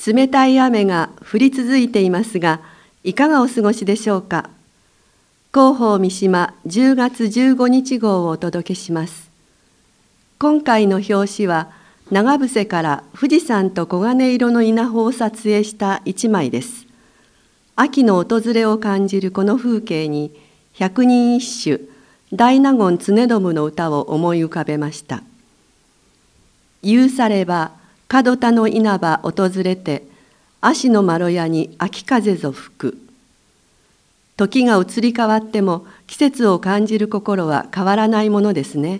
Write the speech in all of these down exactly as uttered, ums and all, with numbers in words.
冷たい雨が降り続いていますが、いかがお過ごしでしょうか。広報三島じゅうがつじゅうごにち号をお届けします。今回の表紙は、長伏せから富士山と黄金色の稲穂を撮影した一枚です。秋の訪れを感じるこの風景に、百人一首、大納言常信の歌を思い浮かべました。言うされば、門田の稲葉訪れて、足のまろやに秋風ぞ吹く。時が移り変わっても季節を感じる心は変わらないものですね。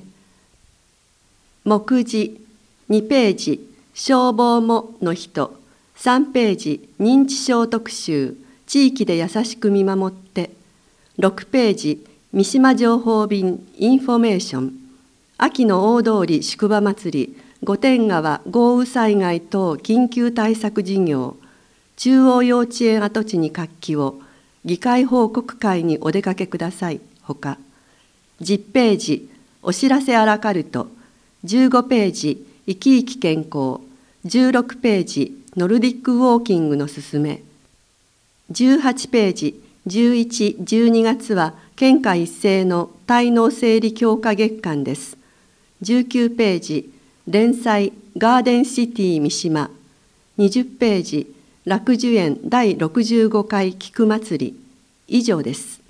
目次にページ消防もの人、さんページ認知症特集、地域で優しく見守って、ろくページ三島情報便インフォメーション、秋の大通り宿場祭り、御殿川豪雨災害等緊急対策事業、中央幼稚園跡地に活気を、議会報告会にお出かけくださいほか、じゅっページお知らせアラカルト、じゅうごページ生き生き健康、じゅうろくページノルディックウォーキングのすすめ、じゅうはちページじゅういち、じゅうにがつは県下一斉の滞納整理強化月間です。じゅうきゅうページ連載ガーデンシティ三島、にじゅっページ楽寿園だいろくじゅうごかい菊祭り、以上です。